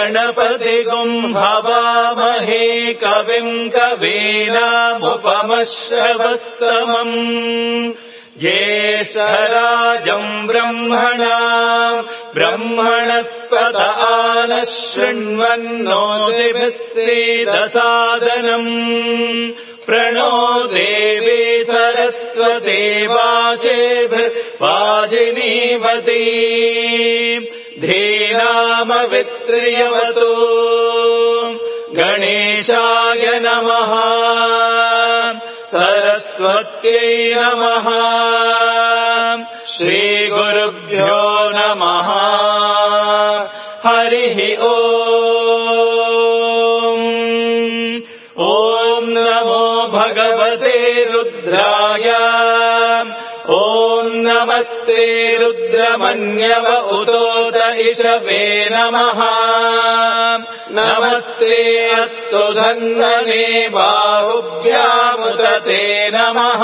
गणपतिगुं हवामहे कविं कवीनामुपमश्रवस्तमम् ज्येष्ठराजम् ब्रह्मणस्पत आनः शृण्वन्नोतिभिः सीदसादनम् प्रणो देवी सरस्वती वाजिनीवती धीनामवित्र्यवतु गणेशाय नमः सरस्वत्यै नमः श्रीगुरुभ्यो नमः हरिः ॐ नमो भगवते रुद्राय ॐ नमस्ते रुद्रमन्यव उतोत इषवे नमः नमस्ते अस्तु धन्वने बाहुभ्यामुत ते नमः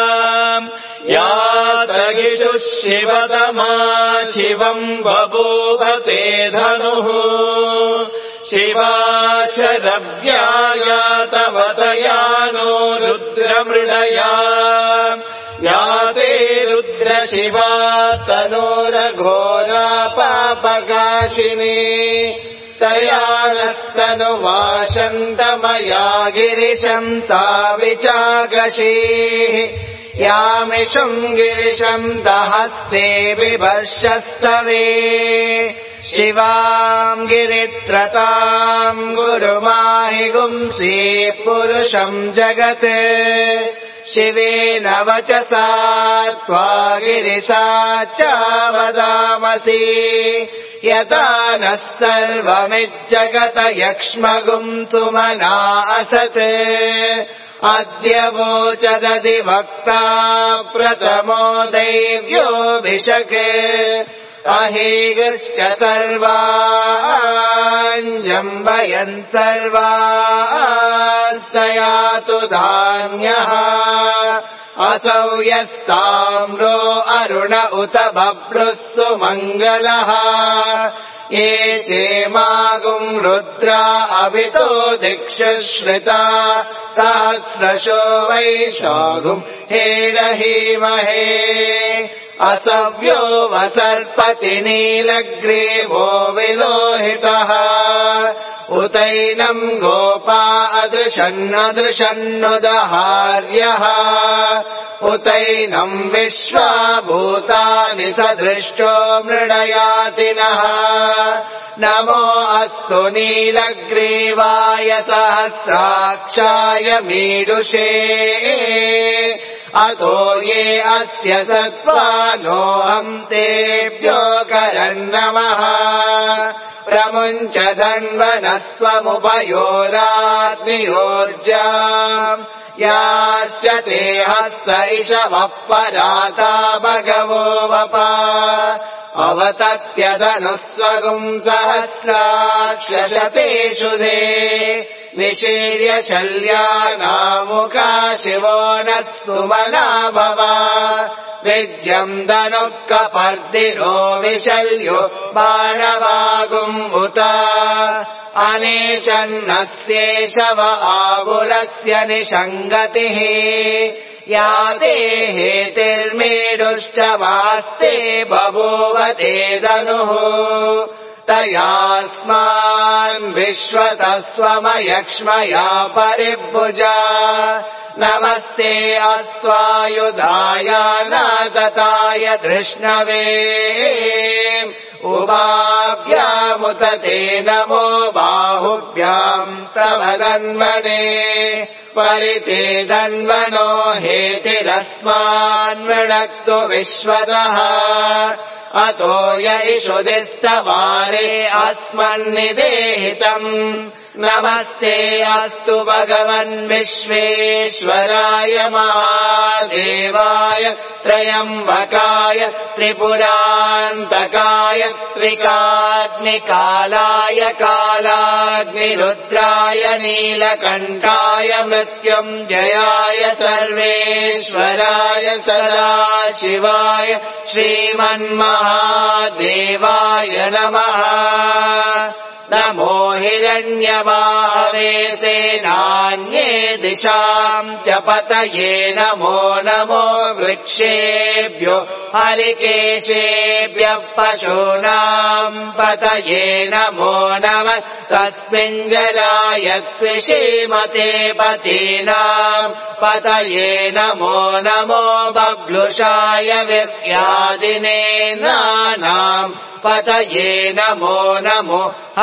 यातगिषुः शिवतमा शिवम् बभूव ते धनुः शिवा शरव्या तव तयानो रुद्रमृडया याते रुद्रशिवा तनोरघोरा पापकाशिनी तया नस्तनुवाशन्तमया गिरिशम् सा विचागशीः यामिषुम् गिरिशम् दहस्ते बिभर्षस्तवे शिवाम् गिरित्रताम् गुरुमाहि गुंसि पुरुषम् जगत् शिवेन वचसा त्वा गिरिशा च वदामसि यथा नः सर्वमिज्जगत यक्ष्मगुम् सुमना असत् अद्य वोचदधिवक्ता प्रथमो दैव्योऽभिषक् अहेगश्च सर्वाञ्जम्बयन् सर्वाः स यातु धान्यः असौ यस्ताम्रो अरुण उत बभ्रुः सुमङ्गलः ये चेमागुम् रुद्रा अभितो दिक्षुश्रिता सहस्रशो वैशागुम् हेडहीमहे असव्यो वसर्पति नीलग्रीवो विलोहितः उतैनम् गोपा अदृशन्नदृशन्नुदहार्यः उतैनम् विश्वा भूतानि सदृष्टो मृडयातिनः नमो अस्तु नीलग्रीवाय सहस्राक्षाय मीडुषे अतो ये अस्य सत्त्वानोऽहम् तेभ्यो करन्नमः प्रमुञ्च धन्वनस्त्वमुभयोराग्नियोर्जाम् याश्च ते हस्त इषवः पराता भगवो वपा अवतत्यधनुः स्वगुम् सहस्राक्षशतेषु धे निशीर्य शल्यानामुखा शिवो नः सुमना भव विज्यम् धनुः कपर्दिरो विशल्यो बाणवागुम् उत अनेशन्नस्येषव आगुरस्य निषङ्गतिः याते हेतिर्मेडुष्टमास्ते बभूव ते धनुः तयास्मान् विश्वतः स्वमयक्ष्मया परिभुजा नमस्ते अस्त्वायुधाय नादताय धृष्णवे उभाभ्यामुत ते नमो बाहुभ्याम् तव धन्वने परिते धन्वनो हेतिरस्मान्वृणक्तु विश्वतः अतो य इषुदिस्तवारे अस्मन्निदेहितम् नमस्ते अस्तु भगवन् विश्वेश्वराय महादेवाय त्रयम्बकाय त्रिपुरान्तकाय त्रिकाग्निकालाय कालाग्निरुद्राय नीलकण्ठाय मृत्युञ्जयाय सर्वेश्वराय सदाशिवाय श्रीमन्महादेवाय नमः नमो हिरण्यबाहवे सेनान्ये दिशाम् च पतये नमो नमो वृक्षेभ्यो हरिकेशेभ्यः पशूनाम् पतये नमो नमः स्वस्मिञ्जराय त्विषीमते पतीनाम् पतये नमो नमो बब्लुषाय विव्यादिनेनानाम् पतये नमो नमो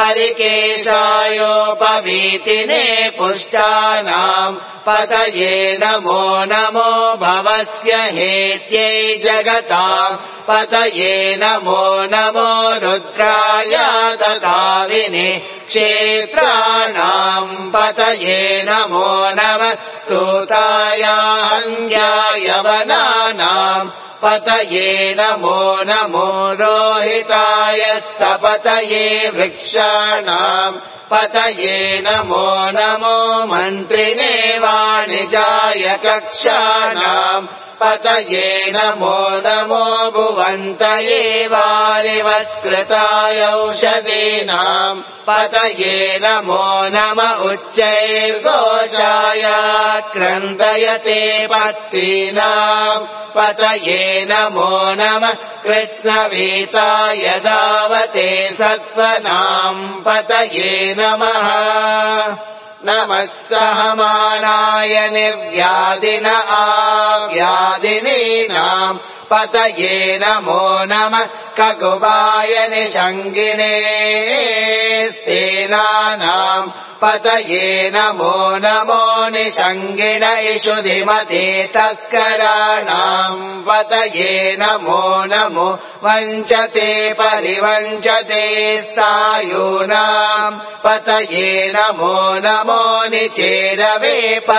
हरिकेशायोपवीतिने पुष्टानाम् पतये नमो नमो भवस्य हेत्यै जगताम् पतये नमो नमो रुद्राय ददाविने क्षेत्राणाम् पतये नमो नमः सूताय हन्याय वनानाम् पतये नमो नमो रोहिताय स्तपतये वृक्षाणाम् पतये नमो नमो मन्त्रिणे वाणिजाय कक्षाणाम् पतये नमो नमो भुवन्तये वारिवस्कृताय औषधीनाम् पतये नमो नम उच्चैर्घोषाय क्रन्दयते पत्तीनाम् पतये नमो नमः कृष्णवीताय दावते सत्त्वनाम् पतये नमः नमः सहमानाय निर्व्याधिन आव्याधिनीनाम् पतये नमो नमः ककुबाय निषङ्गिने स्तेनानाम् पतये नमो नमो निषङ्गिण इषुधिमते तस्कराणाम् पतये नमो नमो वञ्चते परिवञ्चते स्थायूनाम् पतये नमो नमो निचेरवे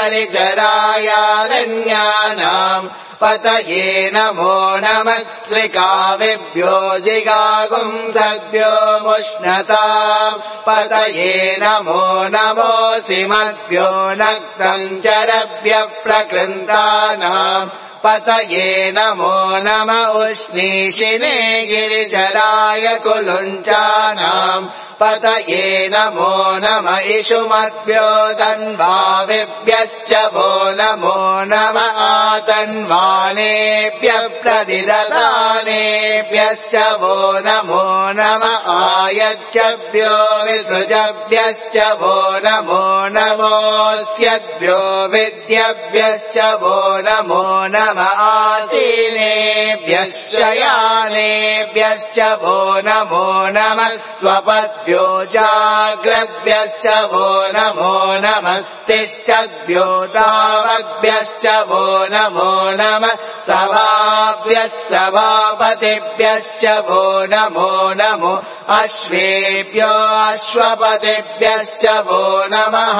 परिचरायारण्यानाम् पतये नमो नमः श्रिकाविभ्यो जिगागुंसभ्यो मुष्णताम् पतये नमो नमो सिमभ्यो नक्तञ्चरभ्यः प्रकृन्तानाम् पतये नमो नम उष्णीषिणे गिरिचराय कुलुञ्चानाम् पतये नमो नम इषुमभ्यो तन्वाविभ्यश्च वो नमो नम आतन्वानेभ्यः प्रतिददानेभ्यश्च वो नमो नम आयच्छभ्यो विसृजभ्यश्च वो नमो नमोऽस्यभ्यो विद्यभ्यश्च वो नमो नम आसीनेभ्यः शयानेभ्यश्च वो नमो नमः स्वपद्भ्यो जाग्रद्भ्यश्च वो नमो नमस्तिष्ठद्भ्यो तावद्भ्यश्च वो नमो नमः सभाभ्यः सभापतिभ्यश्च वो नमो नमो अश्वेभ्यो अश्वपतिभ्यश्च वो नमः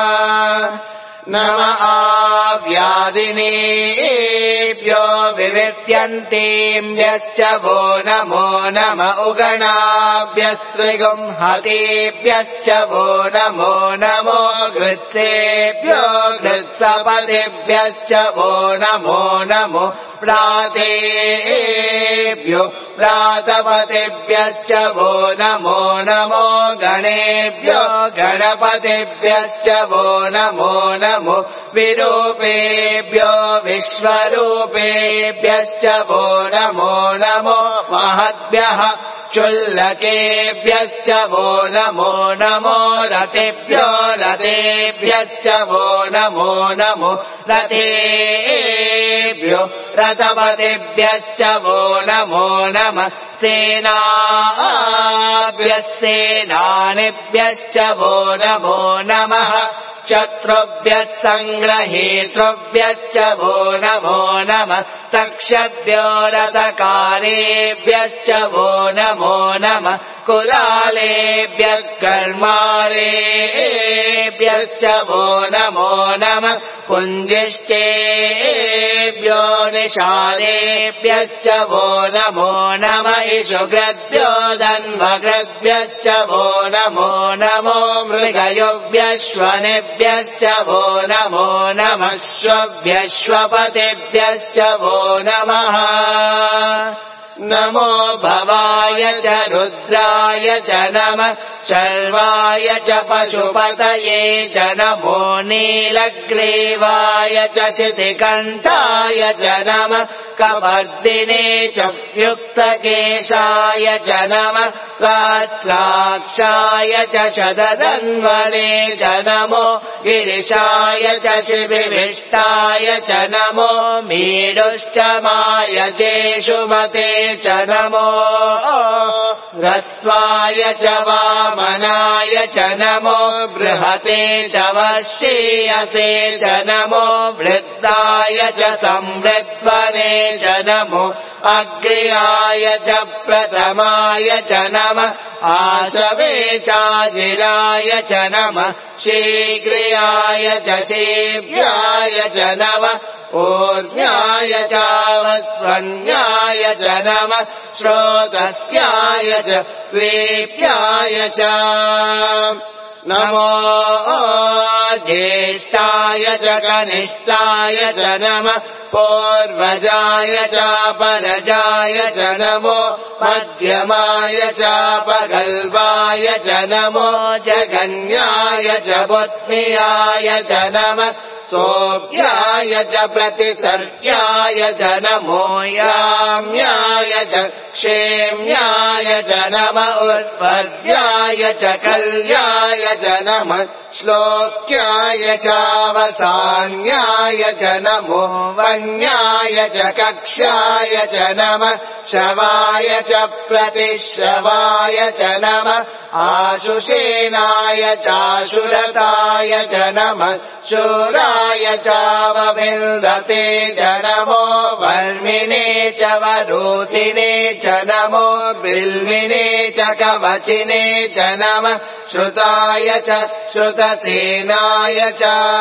नम आव्यादिनेभ्यो विवित्यन्तेभ्यश्च वो नमो नम उगणाभ्यस्त्रिगुंहतेभ्यश्च वो नमो नमो घृत्सेभ्यो घृत्सपतिभ्यश्च वो नमो नमो प्रातेभ्यो प्रातपतिभ्यश्च वो नमो नमो गणेभ्यो गणपतिभ्यश्च वो नमो नमो विरूपेभ्यो विश्वरूपेभ्यश्च वो नमो नमो महद्भ्यः चुल्लकेभ्यश्च वो नमो नमो रतेभ्यो रतेभ्यश्च वो नमो नमो रतेभ्यो रतपतिभ्यश्च वो नमो नमः सेनाभ्यः सेनानिभ्यश्च वो नमो नमः शत्रुभ्यः सङ्ग्रहेतृभ्यश्च वो नमो नमः तक्षद्भ्यो रथकारेभ्यश्च वो नमो नमः कुलालेभ्यः कर्मारेभ्यश्च वो नमो नमः पुञ्जिष्टेभ्यो निषादेभ्यश्च वो नमो नमः इषुग्रद्भ्यो धन्वग्रद्भ्यश्च वो नमो नमो मृगयुभ्यश्वनेभ्यश्च वो नमो नमः श्वभ्यश्वपतिभ्यश्च वो नमः नमो भवाय च रुद्राय च नमः शर्वाय च पशुपतये च नमो नीलग्रीवाय च शितिकण्ठाय च नमः कपर्दिने च युक्तकेशाय च नमः कात्लाक्षाय च शतधन्वने च नमो गिरिशाय च शिबिविष्टाय च नमो मीडुश्चमाय चेषुमते च नमो ह्रस्वाय च वामनाय च नमो बृहते च वर्षीयसे च नमो वृद्धाय च संवृद्वने च नमो अग्र्याय च प्रथमाय च नमः आशवे चाजिराय च नमः शीघ्राय च शीघ्राय च नमः ऊर्ध्याय चावस्वन्याय च नमः श्रोतस्याय च वेप्याय च नमो ज्येष्ठाय च कनिष्ठाय च नमः पूर्वजाय चापरजाय च नमो मध्यमाय चापगल्वाय च नमो जगन्याय च बुद्ध्याय च नमः सोऽप्याय च प्रतिसर्याय च नमो याम्याय च क्षेम्याय च नमः उत्पद्याय च कल्याय च नमः श्लोक्याय चावसान्याय च नमो वन्याय च कक्ष्याय च नमः शवाय च प्रतिशवाय च नमः आशुषेनाय चाशुरताय च नमः शूराय चावविन्दते च नमो वर्मिने च वरोधिने च नमो बिल्विने च कवचिने च नमः श्रुताय च श्रुतसेनाय च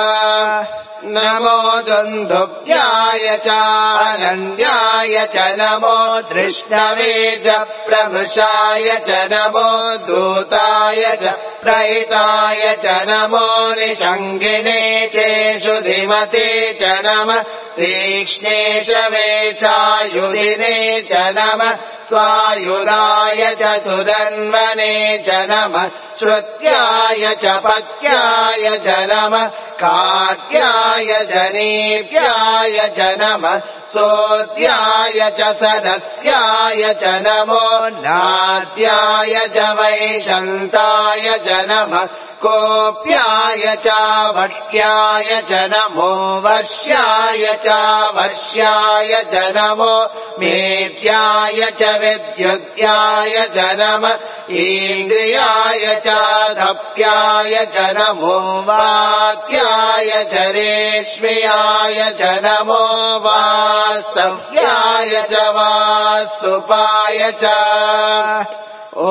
नमो दुन्दुभ्याय चानन्द्याय च नमो धृष्णवे च प्रभुषाय च नमो दूताय च प्रहिताय च नमो निषङ्गिने चेषु धिमते च नमः तीक्ष्णेशवे चायुधिने च नमः स्वायुधाय च सुधन्वने च नमः श्रुत्याय च पत्याय च नमः कार्त्याय च नीप्याय च नमः सोत्याय च सदस्याय च नमो नाद्याय च वैशन्ताय च नमः कोप्याय च वट्याय च नमो वर्ष्याय च वर्ष्याय च नमो मेध्याय च विद्युत्याय च नमः इन्द्रियाय च धप्याय च नमो वाक्याय च रेश्म्याय च नमो वास्तव्याय च वास्तुपाय च ॐ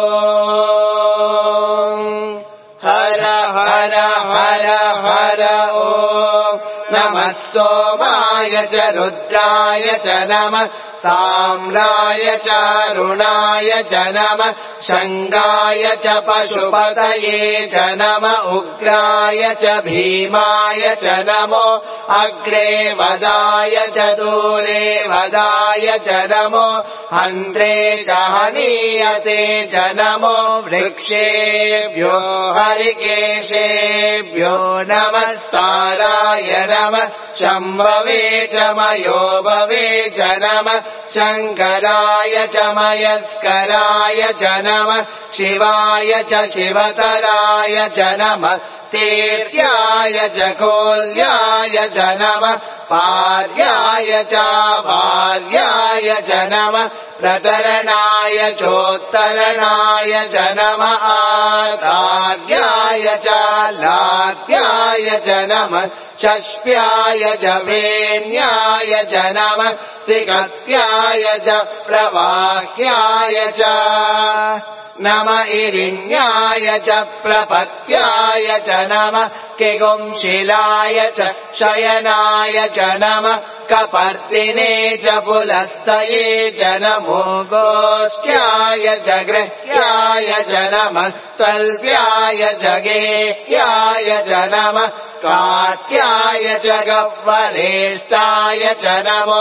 हर हर हर हर ॐ नमः सोमाय च रुद्राय च नमः साम्राय च अरुणाय च नमः शङ्गाय च पशुपतये च नमः उग्राय च भीमाय च नमो अग्रे वदाय च दूरे वदाय च नमो हन्त्रे च हनीयसे च नमो वृक्षेभ्यो हरिकेशेभ्यो नमस्ताराय नमः शम्भवे च मयोभवे च नमः शङ्कराय च मयस्कराय च नमः शिवाय च शिवतराय च नमः सेव्याय च कोल्याय च नमः पार्याय च भार्याय च नमः प्रतरणाय चोत्तरणाय च नमः आचार्याय च लाद्याय च नमः चष्प्याय च वेण्याय च नमः सिकत्याय च प्रवाह्याय च नमः इरिण्याय च प्रपत्याय च नमः किगुंशिलाय च शयनाय च नमः कपर्दिने च पुलस्तये च नमो गोष्ठ्याय च गृह्याय च नमस्तल्प्याय च गेह्याय च नमः काट्याय च गह्वरेष्टाय च नमो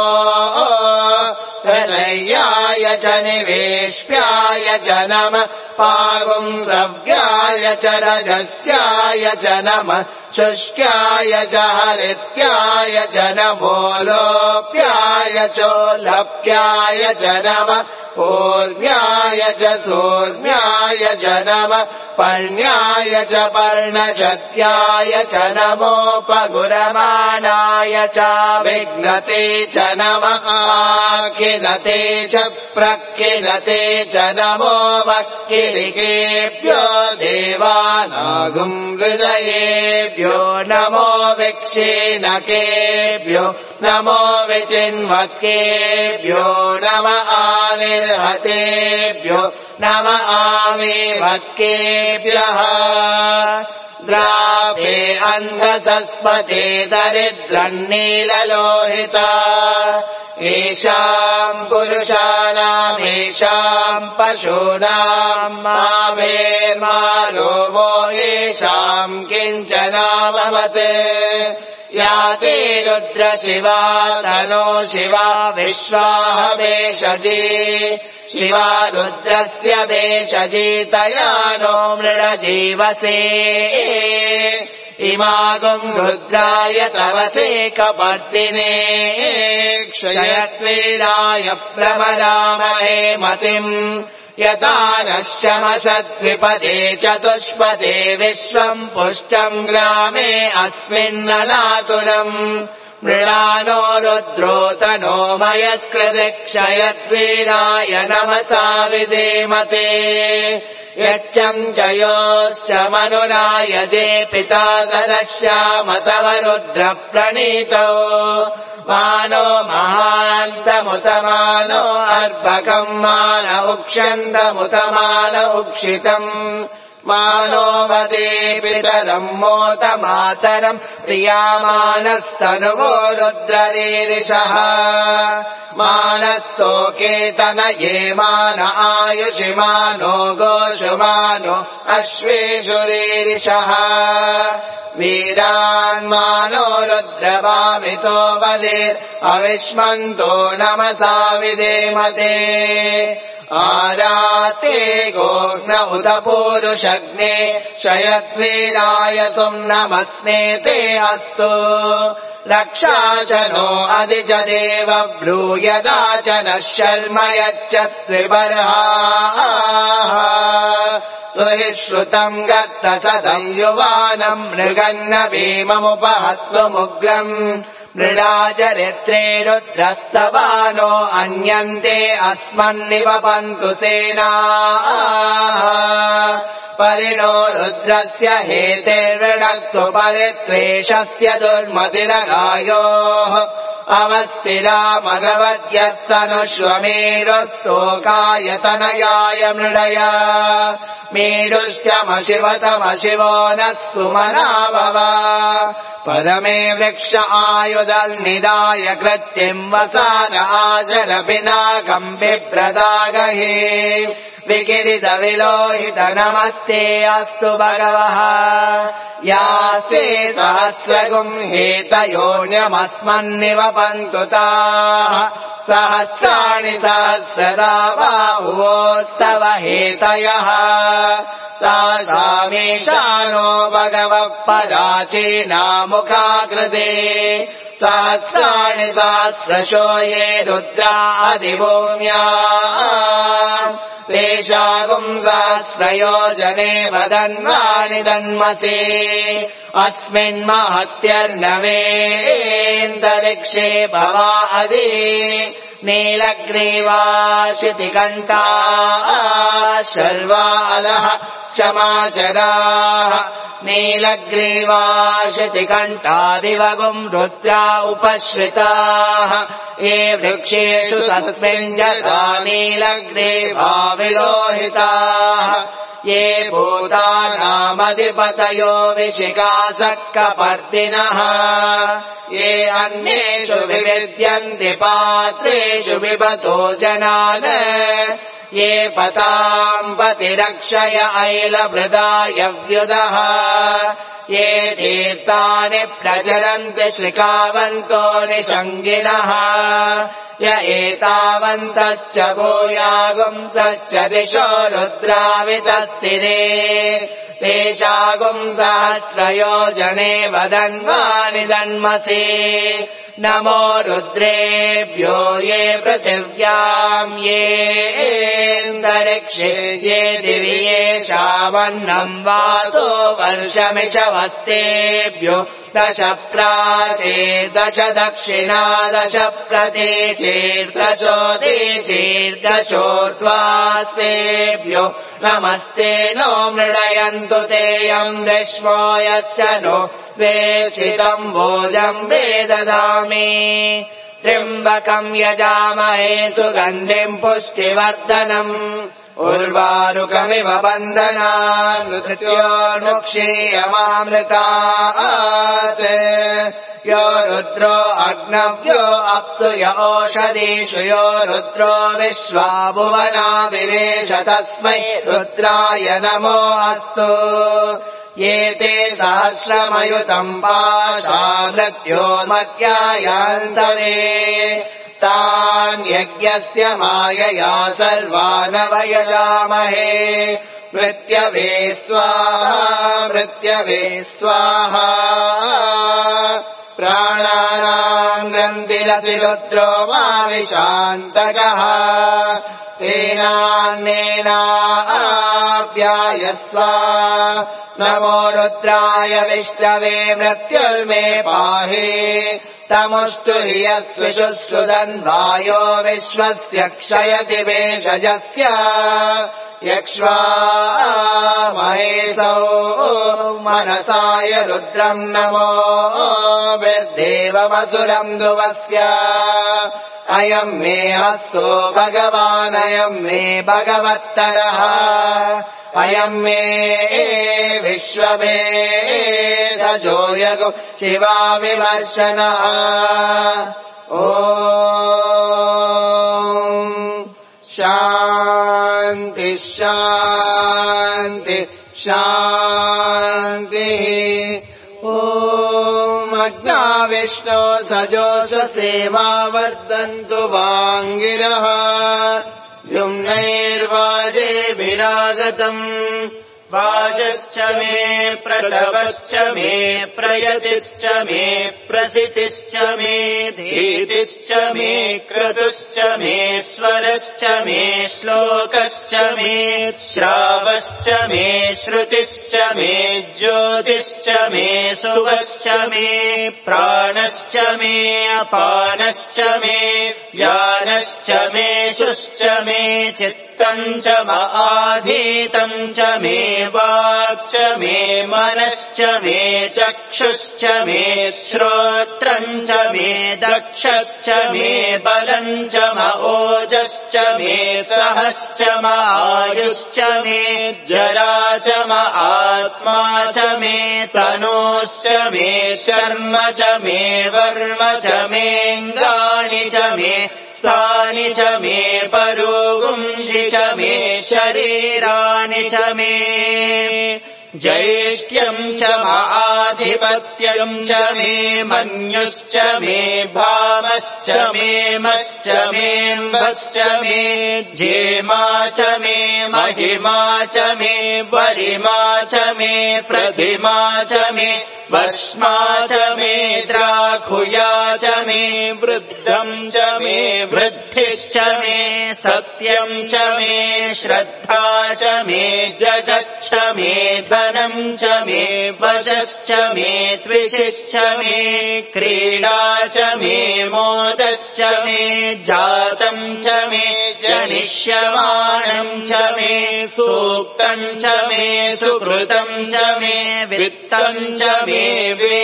हृदयाय च निवेश्याय च नमः पागुंसव्याय च रजस्याय च नमः शुष्क्याय च हरित्याय च नमो लोप्याय चोलप्याय च नमः ऊर्म्याय च सूर्म्याय च नमः पर्ण्याय च पर्णशत्याय च नमोपगुरमाणाय च विघ्नते च नमः आखिलते च प्रखिलते च नमो वक्किलिकेभ्यो देवानागुं हृदयेभ्यो नमो विक्षेणकेभ्यो नमो विचिन्वत्केभ्यो नम आनिर्हतेभ्यो नम आमेवत्केभ्यः द्रापे अन्धसस्मते दरिद्रन्नीललोहिता येषाम् पुरुषाणामेषाम् पशूनाम् मावेर्मालोमो येषाम् किञ्चनामवत् या ते रुद्रशिवा तनो शिवा विश्वाह वेशजी शिवा रुद्रस्य वेशजी तया नो मृडजीवसे इमागुम् रुद्राय तवसे कपर्दिने क्षयत्वीराय प्रमदामहे मतिम् यथा नश्यमशद्विपदे चतुष्पदे विश्वम् पुष्टम् ग्रामे अस्मिन्नलातुरम् मृडानो रुद्रोतनो मयस्कृतिक्षयद्वीराय नमसा विधेमते यच्चम् च योश्च मनुरायजे पिता ददश्याम तव रुद्रप्रणीतौ मानो महान्तमुतमानो अर्भकम् मान उक्षन्तमुतमान उक्षितम् मानो वदे पितरम् मोत मातरम् प्रियामानस्तनुवो रुद्ररीरिषः मानस्तोकेतनये मान आयुषि मानो गोषु मानो अश्वेषु रीरिषः वीरान्मानो रुद्रवामितो वदेर् अविष्मन्तो नमसा विधेमते आराते गोघ्न उत पूरुषग्ने शयद्वीराय तुम् नमस्मे ते अस्तु रक्षा च नो अधिज देव ब्रूयदा च नः शर्म यच्च त्विबर्हाः सुहिश्रुतम् गत्त सदम् युवानम् मृगन्न भीममुपहत्वमुग्रम् मृडाचरित्रे रुद्रस्तवानो अन्यन्ते अस्मन्निवपन्तु सेनाः परिणो रुद्रस्य हेतेर्वृणक्तु परित्वेषस्य दुर्मतिरगायोः अवस्थिरामगवद्यस्तनुष्वमेरुस्तोकायतनयाय मृडय मेरुश्चमशिवतमशिवो नः सुमना भव परमे वृक्ष आयुधन्निदाय कृत्तिम् वसान आजरपिनाकम् बिभ्रदागहे विकिरित विलोहित नमस्ते अस्तु भगवः यास्ते सहस्रगुम् हेतयोन्यमस्मन्निवपन्तु ताः सहस्राणि सहस्रदा बाहुवोस्तव हेतयः तासामीशानो भगवः पराचीनामुखाकृते सहस्राणि सहस्रशो ये रुद्रा अधिभूम्या तेषागुम् सहस्रयोजने वदन्वानि दन्मसे अस्मिन्महत्यर्नवेऽन्तरिक्षे भवा अधि नीलग्रीवाशितिकण्ठाः शर्वालः क्षमाचराः नीलग्रीवाशितिकण्ठादिवगुम् रुद्रा उपश्रिताः ये वृक्षेषु तस्मिन् जगा नीलग्रीवा विलोहिताः ये भूतानामधिपतयो विशिखासः कपर्दिनः ये अन्येषु विविद्यन्ति पात्रेषु विभतो जनान् ये पताम् पतिरक्षय ऐलभृदायव्युदः ये तीर्थानि प्रचरन्ति श्रिकावन्तो निषङ्गिणः य एतावन्तश्च भूयागुंसश्च दिशो रुद्रावितस्तिरे तेषागुंसहस्रयोजने वदन्वानि दन्मसि नमो रुद्रेभ्यो ये पृथिव्याम् येऽन्तरिक्षे ये दिवि येषामन्नम् वातो वर्षमिषवस्तेभ्यो दश प्राचेर्दश दक्षिणा दश प्रतीचेर्दशोदीचेर्दशोर्ध्वास्तेभ्यो नमस्ते नो मृडयन्तु तेऽयम् विश्वो यश्च नो वेक्षितम् भोजम् वेददामि त्र्यम्बकम् यजामहे सुगन्धिम् पुष्टिवर्धनम् उर्वारुकमिव बन्धनान् मृत्योर्मुक्षीयमामृतात् यो रुद्रो अग्नव्यो अप्सु य ओषधीषु यो रुद्रो विश्वा भुवनादिवेश तस्मै रुद्राय नमो अस्तु ये ते सहस्रमयुतम् पाशा मृत्योर्मध्यायान्तवे तान् यज्ञस्य मायया सर्वानवयजामहे मृत्यवे स्वाहा प्राणानाम् ग्रन्थिरसि रुद्रो मा विशान्तकः तेनान्नेनाप्यायस्व नमो रुद्राय विष्णवे मृत्युर्मे पाहि तमुस्तु हि यस्विषु सुदन्वायो विश्वस्य क्षयति वेषजस्य यक्ष्वा महेशौ मनसाय रुद्रम् नमो विर्देवमसुरम् दुवस्य अयम् मे हस्तो भगवान् अयम् मे भगवत्तरः अयम् मे विश्वभेदजो यगो शिवा विमर्शनः ॐ शान्ति शान्ति शान्तिः ॐ अग्नाविष्णो सजोष सेवा वर्धन्तु वाङ्गिरः जुम्नैर्वाजेभिरागतम् वाजश्च मे प्रसवश्च मे प्रयतिश्च मे प्रसितिश्च मे धीतिश्च मे क्रतुश्च मे स्वरश्च मे श्लोकश्च मे श्रावश्च मे श्रुतिश्च मे ज्योतिश्च मे सुवश्च मे प्राणश्च मे अपानश्च मे व्यानश्च मे शुश्च मे चित्तम् च आधीतम् च मे वाक् च मे मनश्च मे चक्षुश्च मे श्रोत्रम् च मे दक्षश्च मे बलम् च ओजश्च मे सहश्च आयुश्च मे जरा च आत्मा च मे तनोश्च मे शर्म च मे वर्म च मेऽङ्गानि च मे स्थानि च मे परोगुंसि च मे शरीराणि च मे ज्येष्ठ्यम् च आधिपत्यम् च मे मन्युश्च मे भामश्च मे मश्च मेऽम्भश्च मे जेमा च मे महिमा च मे वरिमा च मे प्रतिमा च मे भस्मा च मे द्राखुया च मे वृद्धम् च मे वृद्धिश्च मे सत्यम् च मे श्रद्धा च मे जगच्छ मे धनम् च मे वशश्च मे त्विषिश्च मे क्रीडा च मे मोदश्च मे जातम् च मे जनिष्यमाणम् च मे सूक्तम् च मे सुकृतम् च मे वित्तम् च मे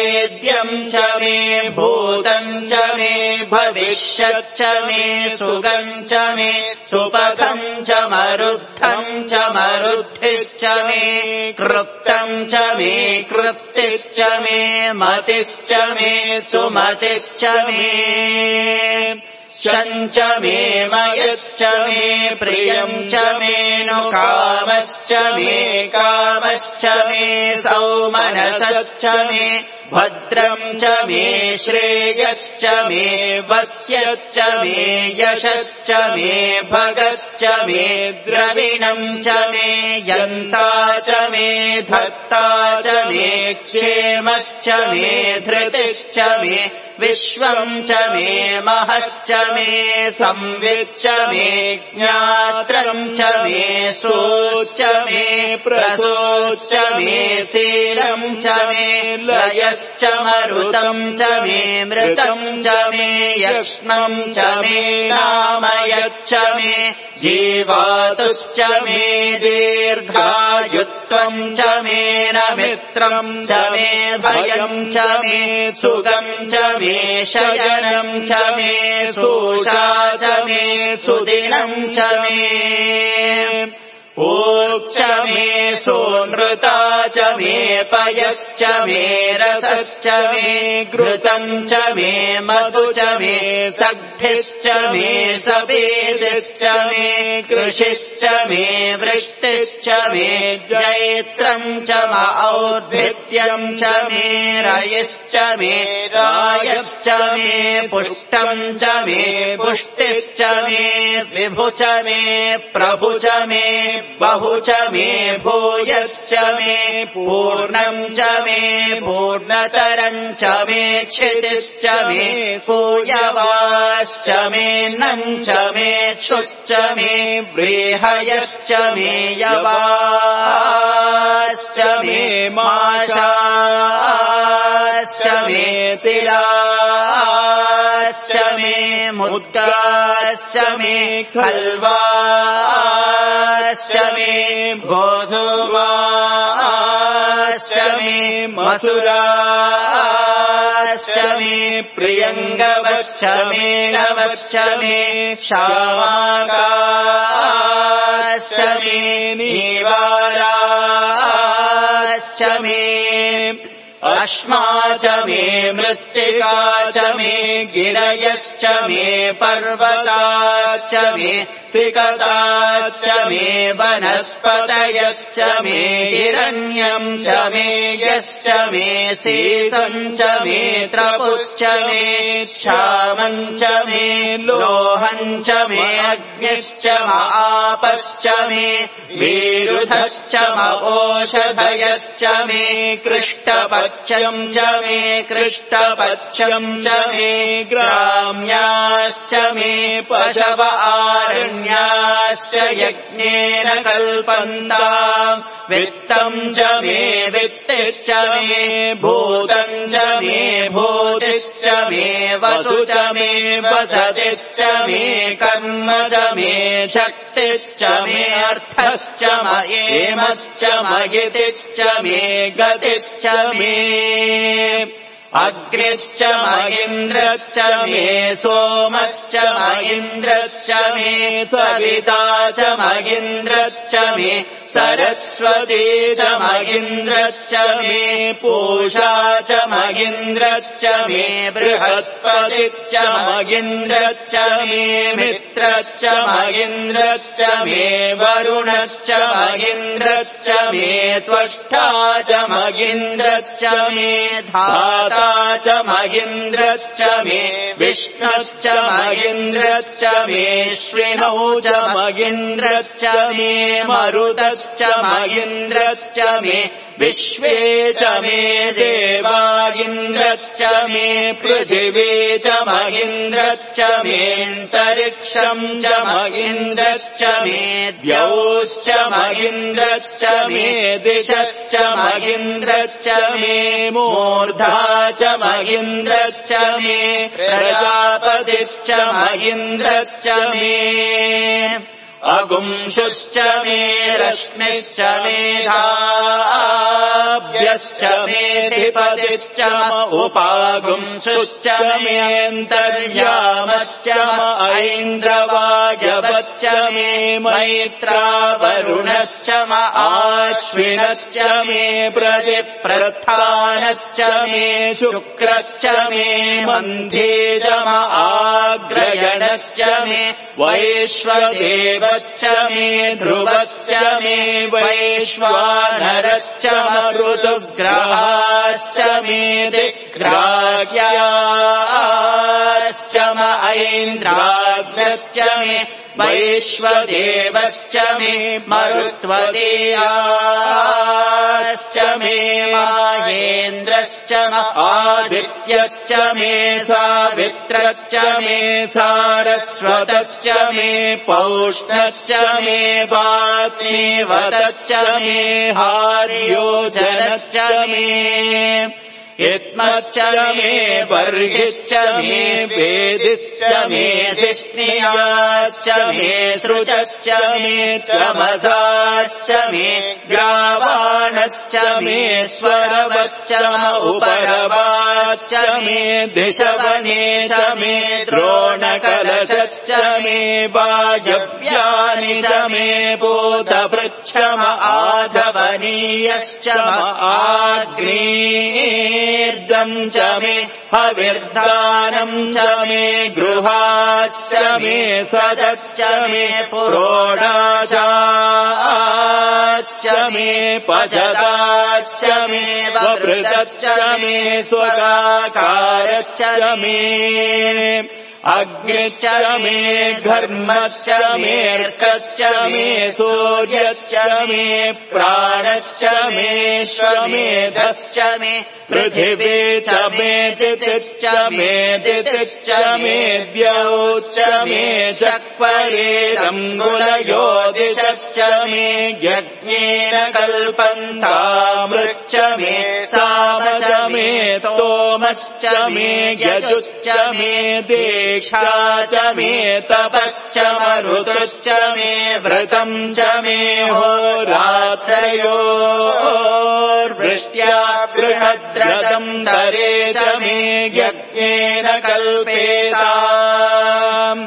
वेद्यम् च मे भूतम् च मे भविष्यच्च मे सुगन्धम् सुपथम् च मे सुपथम् च मरुद्धम् च मरुद्धिश्च मे कृप्तम् च मे कृप्तिश्च मे मतिश्च मे सुमतिश्च मे शञ्च मे मयश्च मे प्रियम् च मे नु कामश्च मे कामश्च मे सौमनसश्च मे भद्रम् च मे श्रेयश्च मे वस्यश्च मे यशश्च मे भगश्च मे द्रविणम् च मे यन्ता च मे धत्ता च मे क्षेमश्च मे धृतिश्च मे विश्वम् च मे महश्च मे संविच्च मे ज्ञात्रम् च मे सोच्च मे प्रसोच्च मे शीलम् च मे लयश्च मरुतम् च मे मृतम् च मे यक्ष्मम् च मे नामयच्च मे जीवातुश्च मे दीर्घायुत्वम् च मे नमित्रम् च मे भयम् च मे सुगम् च मे शयनम् च मे सोषा च मे सुदिनम् च मे ऊर्च मे सोनृता च मे पयश्च मे रसश्च मे घृतम् च मे मधु च मे सग्धिश्च मे सपेदिश्च मे कृषिश्च मे वृष्टिश्च मे जैत्रम् च औद्भिद्यम् च मे रयिश्च मे रायश्च मे पुष्टम् च मे पुष्टिश्च मे विभु च मे प्रभु च मे बहु च मे भूयश्च मे पूर्णम् च मे पूर्णतरम् च मे क्षितिश्च मे पूयवाश्च मे नम् च मे क्षुच्च मे व्रीहयश्च मे यवाश्च मे माशाश्च मे तिलाश्च मे मुद्गाश्च मे खल्वाश्च मे गोधूमाश्च मे मसुराश्च मे प्रियङ्गवश्च मे नवश्च मे श्यामाकाश्च मे नीवाराश्च मे अश्मा च मे मृत्तिका च मे गिरयश्च मे पर्वताश्च मे सिकताश्च मे वनस्पतयश्च मे हिरण्यम् च मे यश्च मे शेषम् च मे त्रपुश्च मे क्षामम् च मे लोहम् च मे अग्निश्च आपश्च मे विरुधश्च ओषधयश्च मे कृष्टपक्षम् च मे कृष्टपक्षम् च मे ग्राम्याश्च मे पशव आरण्याश्च यज्ञेन कल्पन्ताम् वित्तम् च मे वित्तिश्च मे भूतम् च मे भूतिश्च मे वसु च मे वसतिश्च मे कर्म च मे शक्तिश्च मे अर्थश्च मयेमश्च मयितिश्च मे गतिश्च मे अग्निश्च मयिन्द्रश्च मे सोमश्च मयिन्द्रश्च मे सविता च मयिन्द्रश्च मे सरस्वती च मयिन्द्रश्च मे पूषा च मयिन्द्रश्च मे बृहस्पतिश्च मयिन्द्रश्च मे मित्रश्च मयिन्द्रश्च मे वरुणश्च मयिन्द्रश्च मे त्वष्टा च मयिन्द्रश्च मे धाता च मयिन्द्रश्च मे विष्णुश्च मयिन्द्रश्च मे श्विनौ च मयिन्द्रश्च मे मरुतश्च मयिन्द्रश्च मे विश्वे च मे देवा इन्द्रश्च मे पृथिवी च मयिन्द्रश्च मेऽन्तरिक्षम् च मयिन्द्रश्च मे द्यौश्च मयिन्द्रश्च मे दिशश्च मयिन्द्रश्च मे मूर्धा च मयिन्द्रश्च मे प्रजापतिश्च मयिन्द्रश्च मे अगुंशुश्च मे रश्मिश्च मेधाभ्य ऋचश्च मेऽधिपतिश्च उपागुंसुश्च मेऽन्तर्यामश्च ऐन्द्रवायवश्च मे मैत्रावरुणश्च आश्विनश्च मे प्रतिप्रस्थानश्च मे शुक्रश्च मे मन्धेज आग्रयणश्च मे वैश्वदेवश्च मे ध्रुवश्च मे वैश्वानरश्च ऋतुग्रहाश्च मे दिग्राह्याश्च ऐन्द्राग्नश्च मे वैश्वदेवश्च मे मरुत्वदेयाश्च मे माहेन्द्रश्च आदित्यश्च मे सावित्रश्च मे सारस्वतश्च मे पौष्णश्च मे वात्मीवतश्च मे हार्योजनश्च मे इत्मश्च मे बर्हिश्च मे वेदिश्च मे धिष्णियाश्च मे सृजश्च मे चमसाश्च मे ग्रावाणश्च मे स्वरवश्च उपरवाश्च मे दिशवने च मे द्रोणकलशश्च मे वायव्यानि च मे बोधवृक्ष आधवनीयश्च आग्नेर्दम् च मे हविर्दानम् च मे गृहाश्च मे सदश्च मे पुरोडाशाश्च मे पचदाश्च मे ववृतश्च मे स्वगाकारश्च मे अग्निश्च मे घर्मश्च मेऽर्कश्च मे सूर्यश्च मे प्राणश्च मे श्वमेधश्च मे पृथिवी च मे दितिश्च मे दितिश्च मे द्यौश्च मे चक्वरेरङ्गुलयोदिशश्च मे यज्ञेन कल्पन्तामृच्च मे सामच मे स्तोमश्च मे यजुश्च मे दीक्षा च मे तपश्च मरुतश्च मे व्रतम् च मे होरात्रयोर्वृष्ट्या बृहद्रथम् धरे च मे यज्ञेन कल्पेताम्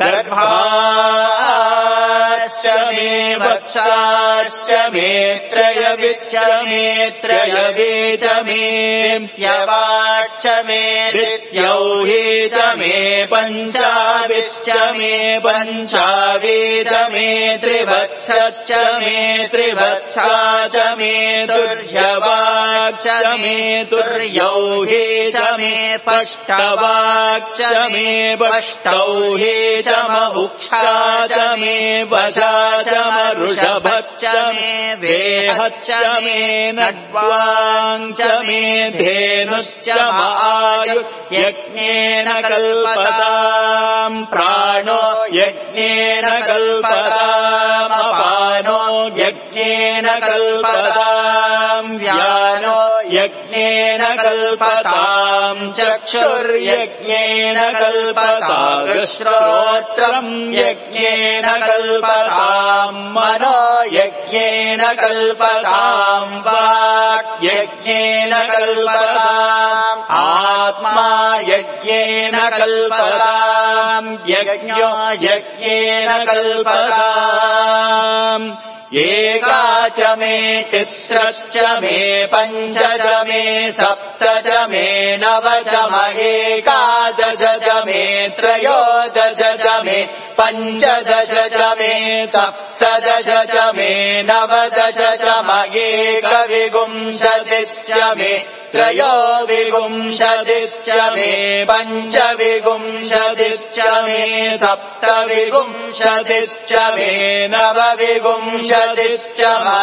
गर्भाश्च मे वत्साश्च मे त्रयविश्च मे त्रयवे च मे ऋत्यवाच्च मे ऋत्यौहे च मे पञ्चाविश्च मे पञ्चावे च मे त्रिवत्सश्च मे त्रिवत्सा च मे तुर्यवाच्च मे तुर्यौहे च मे पष्टवाच्च मे पष्टौहे च उक्षा च मे वशा च वृषभश्च मे वेहच्च मे नड्वाञ्च मे धेनुश्च आयु यज्ञेन कल्पताम् प्राणो यज्ञेन कल्पताम् अपानो यज्ञेन कल्पताम् व्यानो यज्ञेन कल्पताम् चक्षुर्यज्ञेन कल्पताम् श्रोत्रम् यज्ञेन कल्पताम् मनो यज्ञेन कल्पताम् वाक् यज्ञेन कल्पताम् आत्मा यज्ञेन कल्पताम् यज्ञो यज्ञेन कल्पताम् एका च मे तिस्रश्च मे पञ्च च मे सप्त च मे नव च एकादश च मे त्रयोदश च मे पञ्चदश च मे सप्तदश च मे नवदश च एकविंशतिश्च मे त्रयोविंशतिश्च मे पञ्चविंशतिश्च मे सप्तविंशतिश्च मे नवविंशतिश्च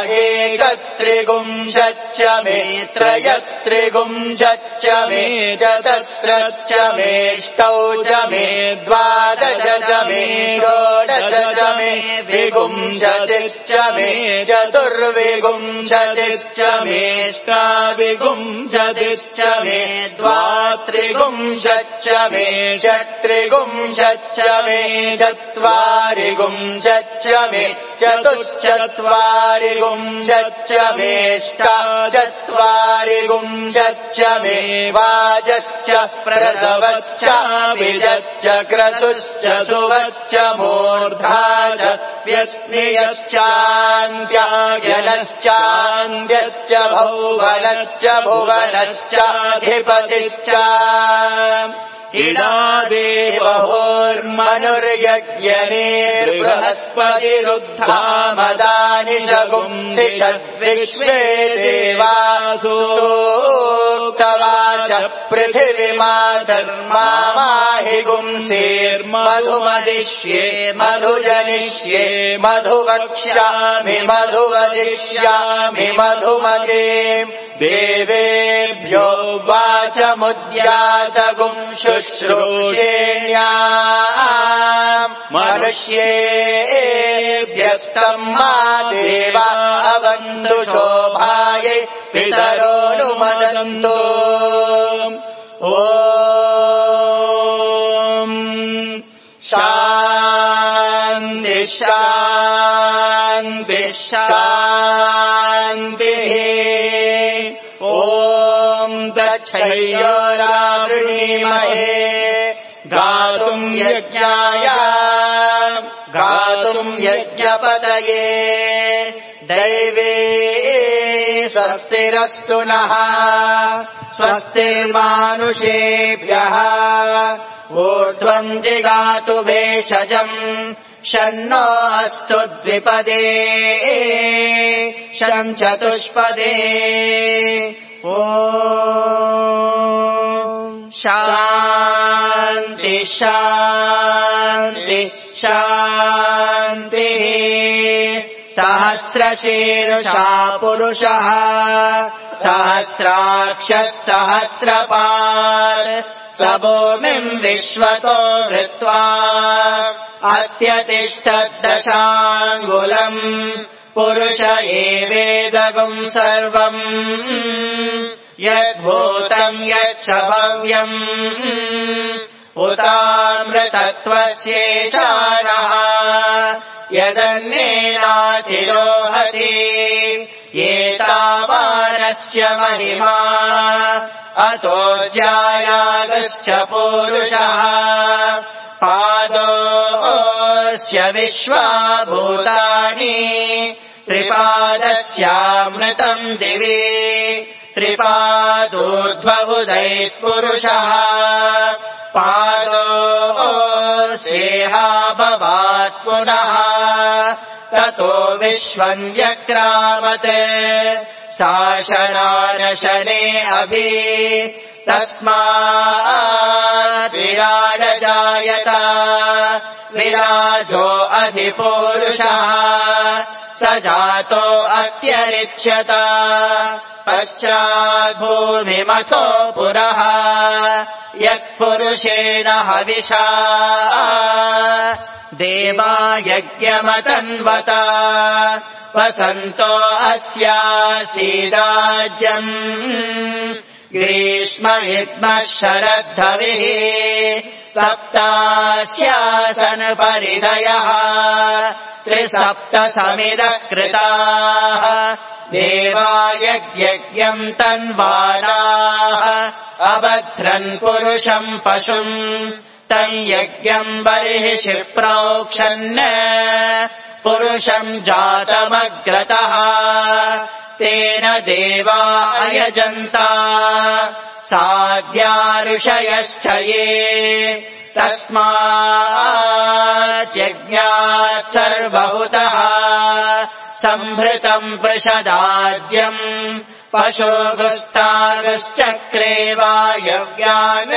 एकत्रिंशच्च मे त्रयस्त्रिंशच्च मे चतस्रश्च मेष्टौ च मे द्वादश च मे षोडश च मे विंशतिश्च मे चतुर्विंशतिश्च मेष्टाविंशतिश्च मे द्वात्रिंशच्च मे षट्त्रिंशच्च मे चत्वारिंशच्च मे चतुश्चत्वारिंशच्च मेष्टाचत्वारिंशच्च परिगुंशच्च मे वाजश्च प्रसवश्चाभिजश्च क्रतुश्च सुवश्च मूर्धा च व्यस्नियश्चान्त्यायनश्चान्त्यश्च भौवनश्च भुवनश्चाधिपतिश्च इडादेवहोर्मनुर्यज्ञनेर्बृहस्पतिरुद्धामदानि शगुंसिषद्विश्वे देवासूक्तवाच पृथिवीमातर्माहि गुंसेर्मधुमदिष्ये मधुजनिष्ये मधुवक्ष्यामि मधुवदिष्यामि मधुमते देवेभ्यो वाचमुद्यासगुं शुश्रूषेण्याम् मनुष्येभ्यस्तम् मा देवा अवन्तु शोभायै पितरोऽनुमदन्तु ॐ शान्ति शान्ति शान्तिः ॐ तच्छयोरावृणीमहे गातुम् यज्ञाय गातुम् यज्ञपतये दैवे स्वस्तिरस्तु नः स्वस्तिर्मानुषेभ्यः ऊर्ध्वम् जिगातु भेषजम् शन्नो अस्तु द्विपदे शं चतुष्पदे ॐ शान्ति शान्ति शान्तिः सहस्रशीर्षा पुरुषः सहस्राक्षः सहस्रपात् स भूमिम् विश्वतो हृत्वा अत्यतिष्ठद्दशाङ्गुलम् पुरुष एवेदगुम् सर्वम् यद्भूतम् यच्च भव्यम् उतामृतत्वस्येषानः यदन्येनातिरोहति एतावानस्य महिमा अतोऽज्यायागश्च पूरुषः पादोऽस्य विश्वाभूतानि त्रिपादस्यामृतम् दिवि त्रिपादोर्ध्वबुधैत्पुरुषः पादोऽस्येहा भवात् पुनः ततो विश्वम् व्यक्रामत् शासनानशने अभि तस्मात् विराडजायत विराजो अधिपूरुषः स जातो अत्यरिच्यत पश्चाद्भूमिमथो पुरः यत्पुरुषेण हविषा देवा यज्ञमतन्वत वसन्तो अस्यासीदाज्यम् ग्रीष्म इद्मः शरद्धविः सप्तास्यासनपरिधयः त्रिसप्तसमिदः कृताः देवा यज्ञम् तन्वानाः अबध्रन् पुरुषम् पशुम् तञ्यज्ञम् बर्हिषि प्रोक्षन् पुरुषम् जातमग्रतः तेन देवा अयजन्ता साध्या ऋषयश्च ये तस्मात् यज्ञात् सर्वभूतः सम्भृतम् पृषदाज्यम् पशुगुस्तागुश्चक्रे वायव्यान्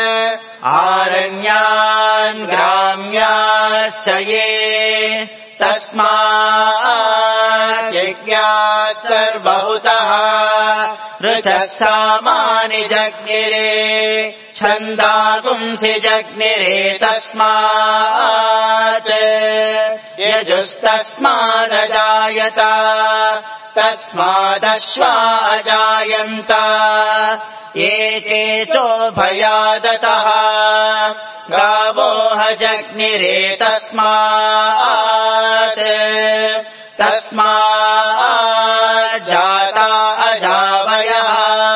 आरण्यान् ग्राम्याश्च ये तस्मात् यज्ञात् सर्वभूतः ऋचः सामानि जज्ञिरे छन्दागुंसि जज्ञिरे तस्मात् यजुस्तस्मादजायत तस्मादश्वा अजायन्त एके चोभयादतः गावोह जज्ञिरे तस्मात् तस्मात् जाता अजावयः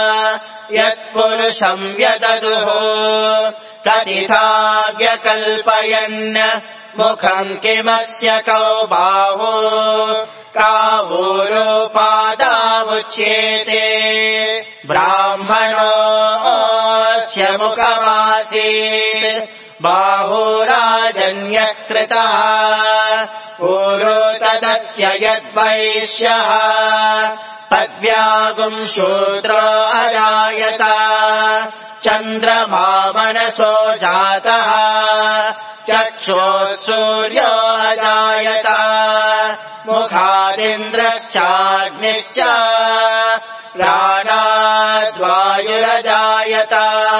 यत्पुरुषम् व्यददुः कथिता व्यकल्पयन् मुखम् किमस्य कौ बाहु कावूरोपादामुच्येते ब्राह्मणोऽस्य मुखमासीत् बाहुराजन्यकृतः ऊरो तदस्य यद्वैश्यः पद्व्यागुम् शूद्रो अजायत चन्द्रमा मनसो जातः चक्षुः सूर्यो अजायत मुखादिन्द्रश्चाग्निश्च प्राणाद्वायुरजायत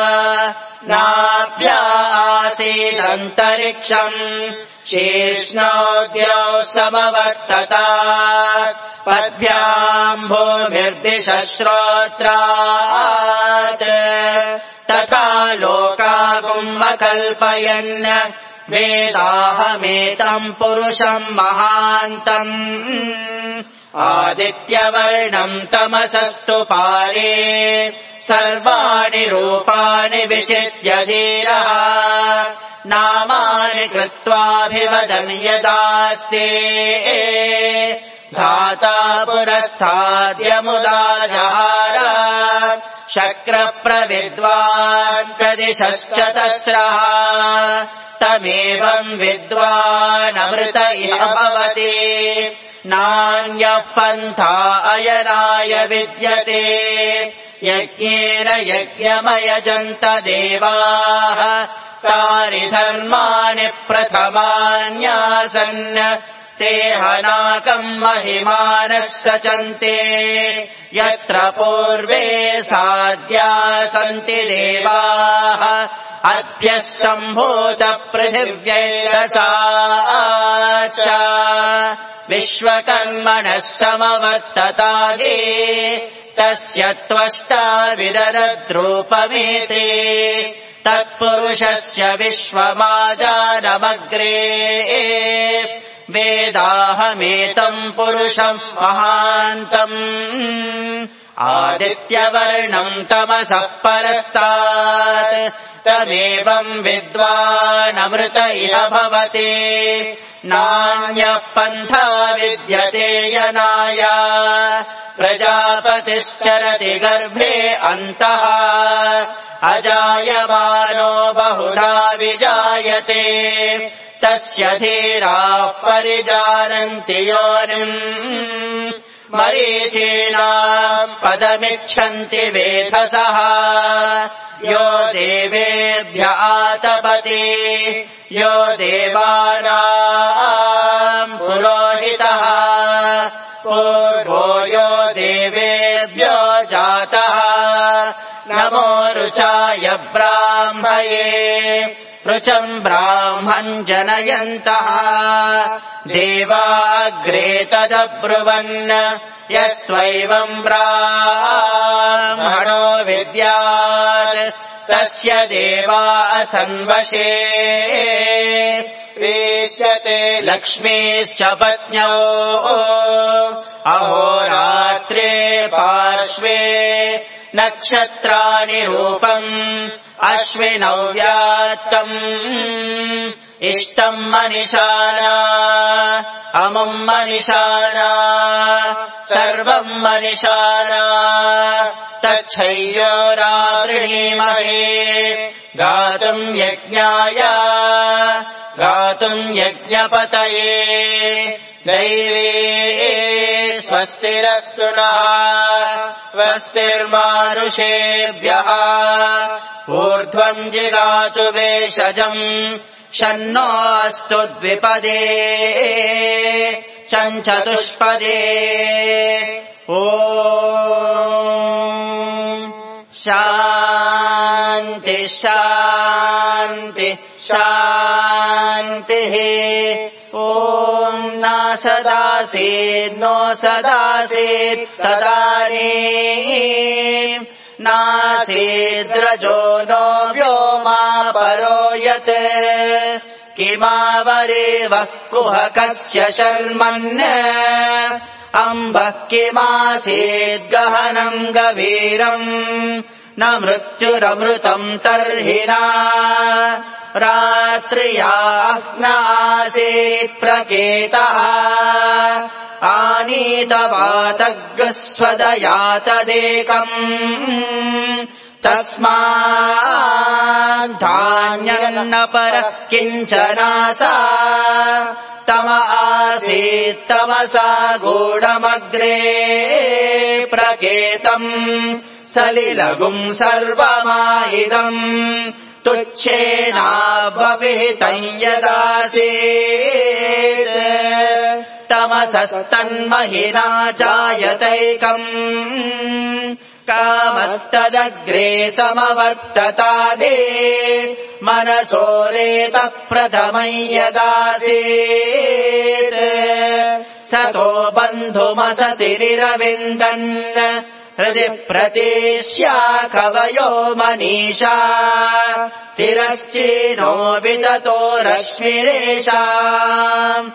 नाभ्या आसीदन्तरिक्षम् शीर्ष्णोऽद्यौ समवर्तत पद्भ्याम् भूमिर्दिशश्रोत्रात् तथा लोकागुम् अकल्पयन् वेदाहमेतम् पुरुषम् महान्तम् आदित्यवर्णम् तमसस्तु पारे सर्वाणि रूपाणि विचित्य धीरः नामानि कृत्वाभिवदन् यदास्ते धाता पुरस्ताद्यमुदा जहार शक्रप्रविद्वान् प्रदिशश्चतस्रः तमेवम् विद्वानमृत इह भवति नान्यः पन्था अयनाय विद्यते यज्ञेन यज्ञमयजन्त देवाः तानि धर्माणि प्रथमान्यासन् ते हनाकम् महिमानः सचन्ते यत्र पूर्वे साद्या सन्ति देवाः अभ्यः सम्भूतपृथिव्यैरसा च विश्वकर्मणः समवर्ततागे तस्य त्वष्टा विदरद्रूपमेते तत्पुरुषस्य विश्वमाजानमग्रे वेदाहमेतम् पुरुषम् महान्तम् आदित्यवर्णम् तमसः परस्तात् तमेवम् विद्वानमृत इह भवति नान्यः पन्था विद्यते यनाय प्रजापतिश्चरति गर्भे अन्तः अजायमानो बहुधा विजायते तस्य धीराः परिजानन्ति योनिम् मरीचीनाम् पदमिच्छन्ति वेधसः यो देवेभ्य आतपति यो देवानाम् पुरोहितः पूर्वो यो देवेभ्यो जातः नमो रुचाय ब्राह्मये रुचम् ब्राह्मम् जनयन्तः देवाग्रे तदब्रुवन् यस्त्वैवम् ब्राह्मणो विद्यात् तस्य देवा असन्वशे वीष्यते लक्ष्मीश्च पत्न्यौ अहोरात्रे पार्श्वे नक्षत्राणि रूपम् अश्विनौ व्यात्तम् इष्टम् मनिषाना अमुम् मनिषाना सर्वम् मनिषाना तच्छय्योरावृणीमहे गातुम् यज्ञाय गातुम् यज्ञपतये दैवे स्वस्तिरस्तु नः स्वस्तिर्मानुषेभ्यः ऊर्ध्वम् जिगातु वेषजम् शन्नो अस्तु द्विपदे चतुष्पदे ॐ शान्ति शान्ति शान्तिः ॐ न सदासीत् नो सदासीत् तदानीम् नासीद्रजो नो व्योमा परो यत् किमावरेवः कुहकस्य शर्मन् अम्बः किमासीद्गहनम् गभीरम् न मृत्युरमृतम् तर्हि न रात्र्याः न आसीत् प्रकेतः आनीतवातग्स्वदयातदेकम् तस्माद्धान्यन्न परः किञ्चनासा तम आसीत् तमसा गूढमग्रे प्रकेतम् सलिलगुम् सर्वमाहिदम् तुच्छेनावपिहितम् यदासीत् तमसस्तन्महिना जायतैकम् कामस्तदग्रे समवर्ततादे मनसोरेतः प्रथमम् यदासीत् सतो बन्धुमसतिरिरविन्दन् हृदि प्रतीस्या कवयो मनीषा तिरश्चीनो विततो रश्मिरेषाम्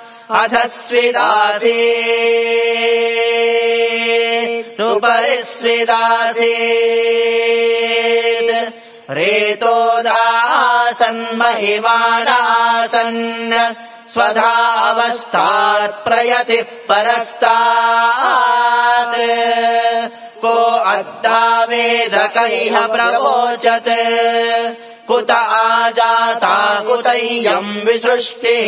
उपरिस्विदासीत् रेतोदासन्महिमानासन् स्वधावस्थात्प्रयतिः परस्तात् को अद्दावेदकैः प्रवोचत् कुत आजाता कुतैयम् विसृष्टिः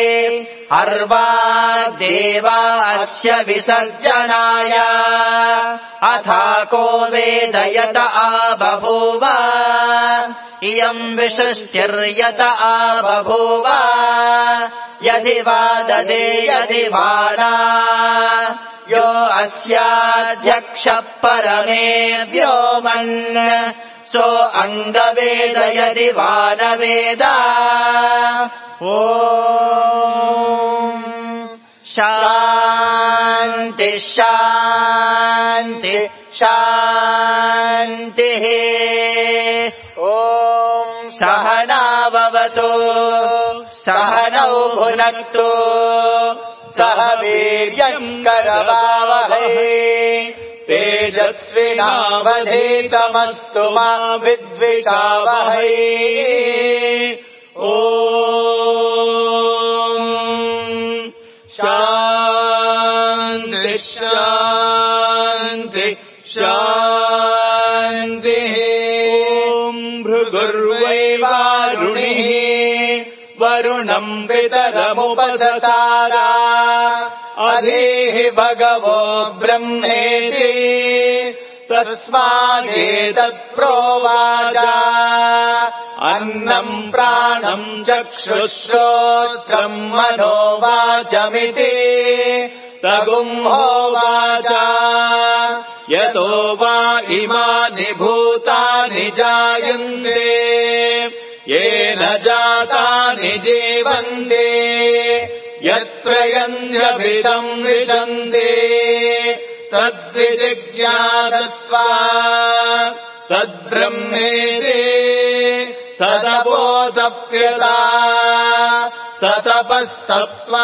अर्वाग्देवा अस्य विसर्जनाय अथा को वेदयत आबभूव इयम् विसृष्टिर्यत आबभूव यदि वा ददे यदि वा न यो अस्याध्यक्षः परमे व्योमन् सो अङ्गवेद यदि वा न वेद ॐ शान्ति शान्ति शान्तिः ॐ सहनाववतु सहनौ भुनक्तु सह वीर्यम् करवावहै तेजस्विनावधीतमस्तु मा विद्विषावहै ॐ शान्ति शान्ति शान्तिः ॐ भृगुर्वैवारुणिः वरुणम् पितरमुपससार अधीहि भगवो ब्रह्मेति तस्मादेतत्प्रोवाच अन्नम् प्राणम् चक्षुश्रोत्रम् मनोवाचमिति तगुम्होवाच यतो वा इमानि भूतानि जायन्ते येन जातानि जीवन्ते यत्प्रयन्त्यभिसंविशन्ते तद्विजिज्ञासस्व तद्ब्रह्मेति सतपोतप्यता सतपस्तप्त्वा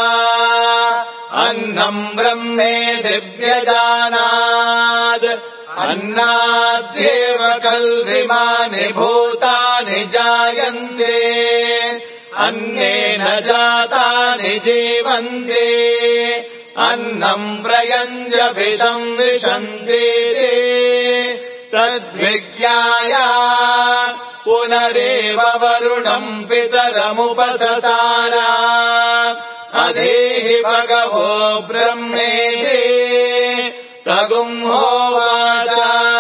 अन्नम् ब्रह्मेति व्यजानात् अन्नाद्येव कल्विमानि भूतानि जायन्ते अन्नेन जातानि जीवन्ते अन्नम् प्रयञ्जभिसंविशन्ते तद्विज्ञाय पुनरेव वरुणम् पितरमुपससार अधीहि भगवो ब्रह्मेति तगुम्होवाच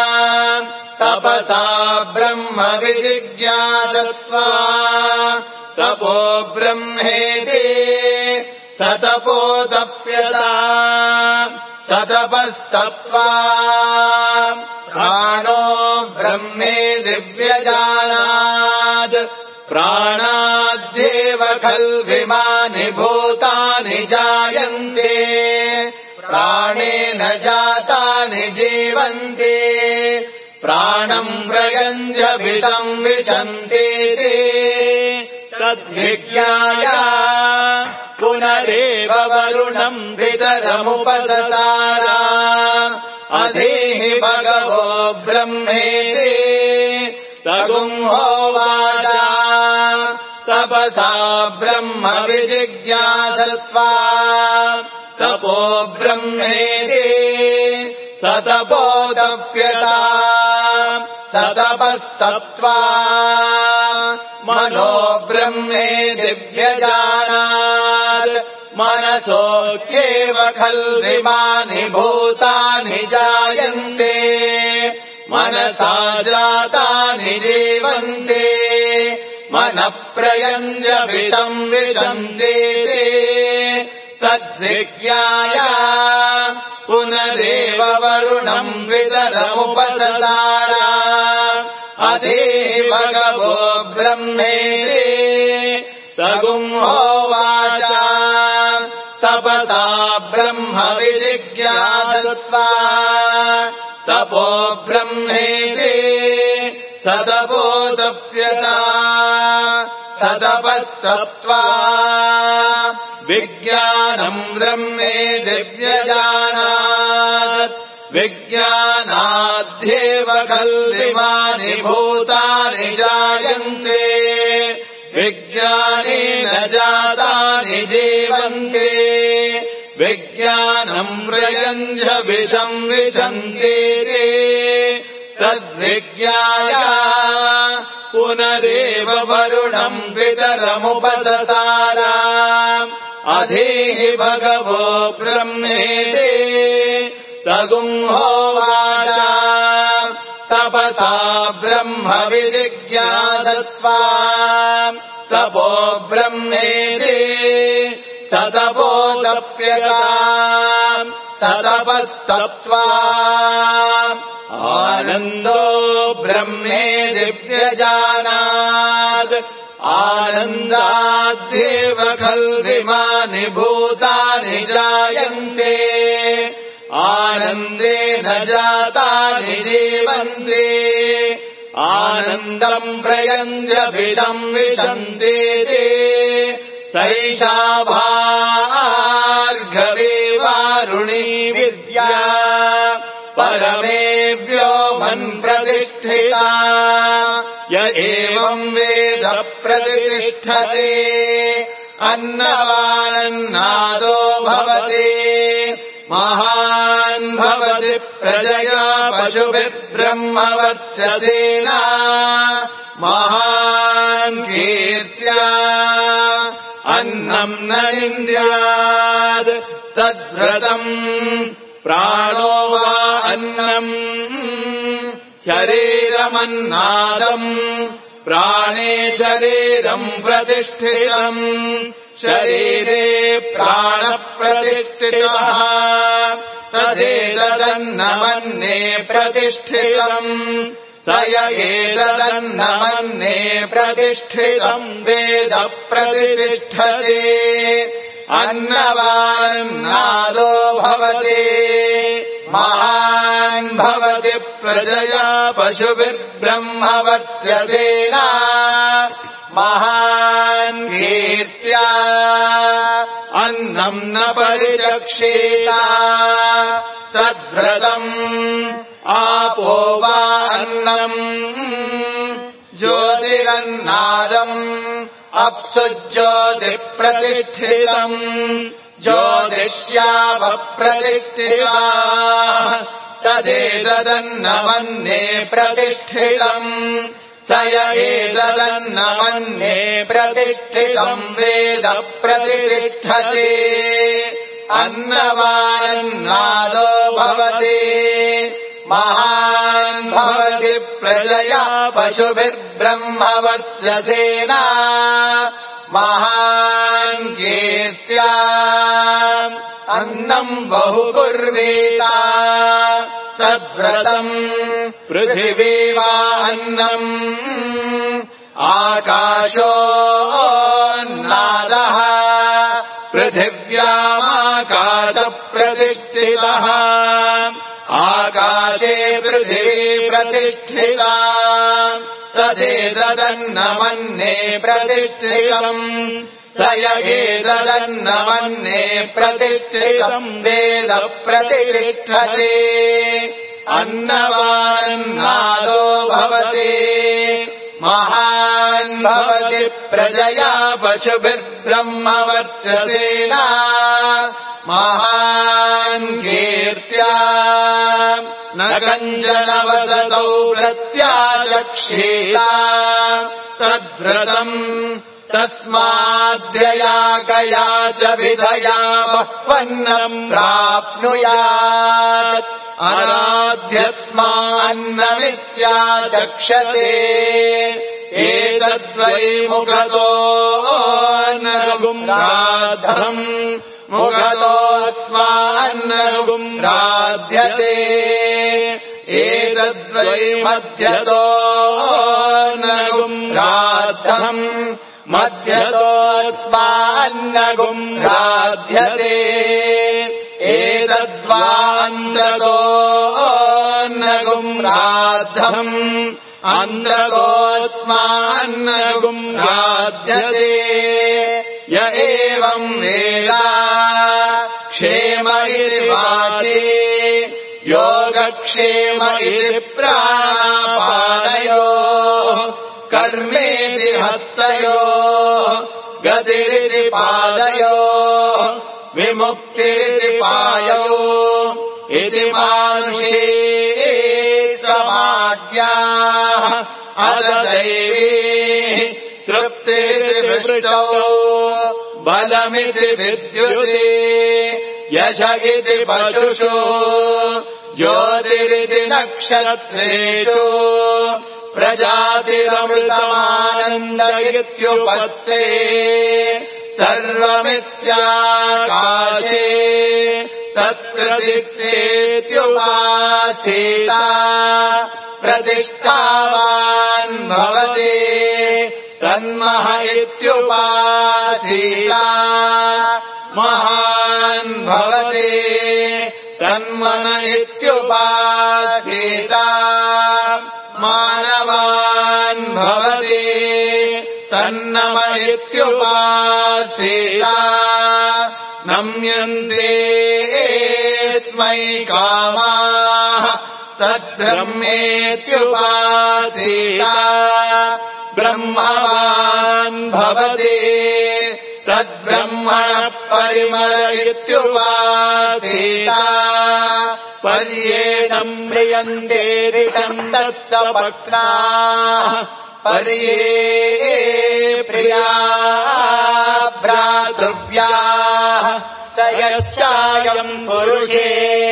तपसा ब्रह्म विजिज्ञासस्व तपो ब्रह्मेति सतपोतप्यता सतपस्तप्त्वा प्राणो ब्रह्मेति व्यजानात् प्राणाद्येव खल्विमानि भूतानि जायन्ते प्राणेन जातानि जीवन्ते प्राणम् प्रयञ्जभिसंविशन्ते तद्विज्ञाय पुनरेव वरुणम् पितरमुपससार अधीहि भगवो ब्रह्मेति तगुंहोवाच तपसा ब्रह्म विजिज्ञासस्व तपो ब्रह्मेति स तपोतप्यता स तपस्तप्त्वा मनो ब्रह्मेति व्यजानात् मनसोऽप्येव खल्विमानि भूतानि जायन्ते मनसा जातानि जीवन्ते मनः प्रयञ्जभिषम् विशन्ते तद्विज्ञाय पुनरेव वरुणम् वितरमुपससार अधीहि भगवो ब्रह्मेति तगुंहोवाच तपसा ब्रह्म विजिज्ञासस्व तपो ब्रह्मेति स तपोतप्यता स तपस्तप्त्वा विज्ञानम् ब्रह्मेति व्यजानात् विज्ञानाद्येव खल्विमानि भूतानि जायन्ते विज्ञानेन जातानि जीवन्ते विज्ञानम् प्रयञ्जभिषम् विशन्ते तद्विज्ञाय पुनरेव वरुणम् वितरमुपससार अधीहि भगवो ब्रह्मेति तगुंहोवाच तपसा ब्रह्म विजिज्ञासस्व तपो ब्रह्मेति स तपोतप्यता स तपस्तप्त्वा आनन्दो ब्रह्मेति व्यजानात् आनन्दाद्येव खल्विमानि भूतानि जायन्ते आनन्देन जातानि जीवन्ते आनन्दम् प्रयञ्जभिषम् विशन्ते सैषा भार्गवी वारुणी विद्या परमे व्योमन् प्रतिष्ठिता य एवम् वेद प्रतिष्ठते अन्नवानन्नादो भवति महान् भवति प्रजया पशुभिर्ब्रह्मवत्ससेन महान् कीर्त्या अन्नम् न निन्द्यात् तद्व्रतम् प्राणो वा अन्नम् शरीरमन्नादम् प्राणे शरीरम् प्रतिष्ठितम् शरीरे प्राणप्रतिष्ठितः तदेतदन्नमन्ये प्रतिष्ठितम् स य एतदन्नमन्ये प्रतिष्ठितम् वेद प्रतिष्ठते अन्नवान्नादो भवति महान् भवति प्रजया पशुभिर्ब्रह्मवत्ससेन महान् कीर्त्या अन्नम् न परिचक्षेत तद्व्रतम् आपो वा अन्नम् ज्योतिरन्नादम् अप्सु ज्योतिप्रतिष्ठितम् ज्योतिष्यावप्रतिष्ठिता तदेतदन्नमन्ये प्रतिष्ठितम् स य एतदन्नमन्ये प्रतिष्ठितम् वेद प्रतिष्ठते अन्नवानन्नादो भवति महान् भवति प्रजया पशुभिर्ब्रह्मवत्ससेन महान् कीर्त्या अन्नम् बहु कुर्वेत तद्व्रतम् पृथिवी वा अन्नम् आकाशोऽन्नादः पृथिव्यामाकाशप्रतिष्ठितः आकाशे पृथिवी प्रतिष्ठिता तदेतदन्नमन्ये प्रतिष्ठितम् स य एतदन्नमन्ये प्रतिष्ठितम् वेद प्रतिष्ठते अन्नवान्नादो भवति महान् भवति प्रजया पशुभिर्ब्रह्मवर्चसेन महान् कीर्त्या न कञ्चन वसतौ प्रत्याचक्षेता तद्व्रतम् तस्माद्यया गया च विधया बह्वन्नम् प्राप्नुयात् अराध्यस्मान्नमित्याचक्षते एतद्वै मुखतो नगुम्राद्धम् मुखतोऽस्मान्नगुम् राध्यते एतद्वै मध्यतो नगुम् राद्धम् मध्यतोऽस्मान्नगुम् राध्यते एतद्वान्ततो नगुम् राद्धम् अन्ततोऽस्मान्नगुम् राध्यते य एवम् वेद क्षेम इति वाचे योगक्षेम इति प्राणापानयोः कर्मेति हस्तयोः गतिरिति पादयोः विमुक्तिरिति पायोः इति मानुषे समाज्ञाः अददैवी तृप्तिरिति वृष्टौ बलमिति विद्युते यश इति पशुषु ज्योतिरिति नक्षत्रेषु प्रजातिरमृतमानन्द इत्युपत्ते सर्वमित्याकाशे तत्प्रतिष्ठेत्युपासीता प्रतिष्ठावान् भवति तन्मह इत्युपासीता महान् भवति तन्मन इत्युपासीता मानवान् भवति तन्नम इत्युपासीता नम्यन्ते स्मै कामाः तद्ब्रह्मेत्युपासीता ब्रह्मवान् भवति तद्ब्रह्मणः परिमल इत्युपासीता पर्येणम् म्रियन्ते ऋषन्तः सपत्नाः पर्ये प्रिया भ्रातृव्याः स यश्चायम् पुरुषे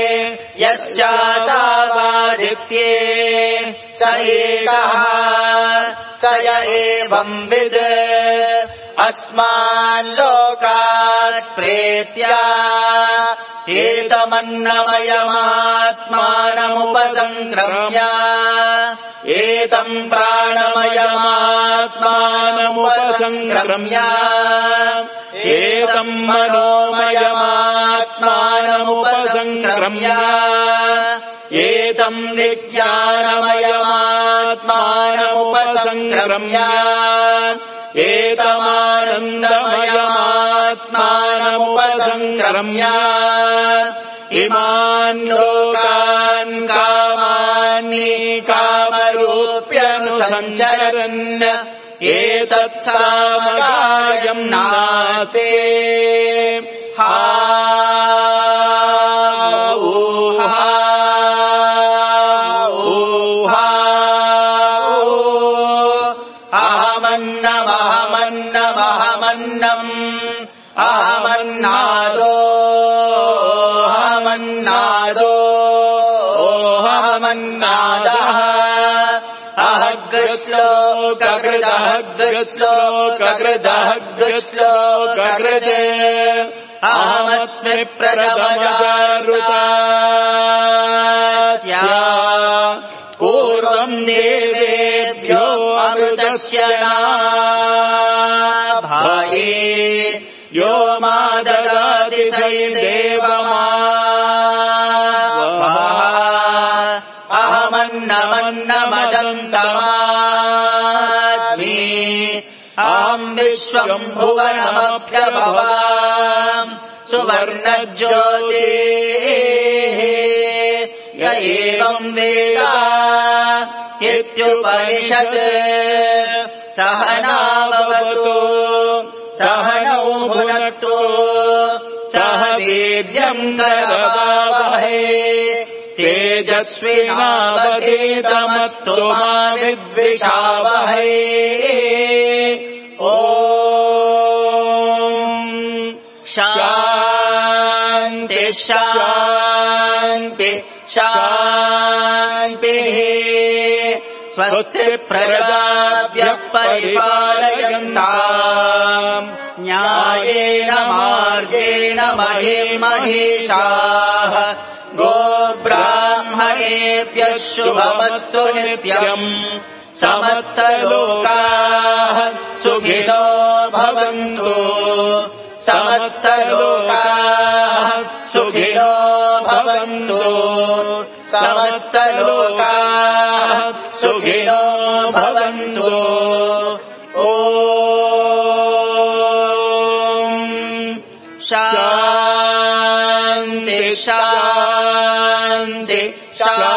यश्चासावादित्ये स एकः स य एवम् विद् अस्मान् लोकात् प्रेत्या एतमन्नमयमात्मानमुपसङ्क्रम्य एतम् प्राणमयमात्मानमुपसङ्क्रम्य एतम् मनोमयमात्मानमुपसङ्क्रम्य एतम् विज्ञानमयमात्मानमुपसङ्क्रम्य एतमानन्दमयमात्मानमुपसङ्क्रम्य इमान् लोकान् कामान्येकामरूप्यनुसञ्चरन् एतत्सामगायम् नास्ते अहमन्नमहमन्नमहमन्नम् अहमन्नादः अहग्रश्लोककृदहग्रश्लोककृदहग्रश्लोककृत् अहमस्मि प्रथमजागृतास्या पूर्वम् देवेभ्यो अमृतस्य नाभाये यो मा ददाति स देवमा अहमन्नमन्नमदन्तमात्मी अहम् विश्वम् भुवनमभ्यभवाम् सुवर्णज्योतिः एवम् वेद इत्युपनिषत् सहनाववतु सहनौ भुनक्तु सह वीर्यम् करवावहै तेजस्विनावधीतमस्तु मा विद्विषावहै शान्ति शान्ति शान्तिः स्वस्ति प्रजाभ्यः परिपालयन्ताम् न्यायेन मार्गेण महिषाः गोब्राह्मणेभ्यः शुभमस्तु नित्यम् समस्तलोकाः सुखिनो भवन्तु समस्तलोकाः सुखिनो भवन्तु समस्तलोकाः सुखिनो भवन्तु ॐ शान्ति शान्ति शान्ति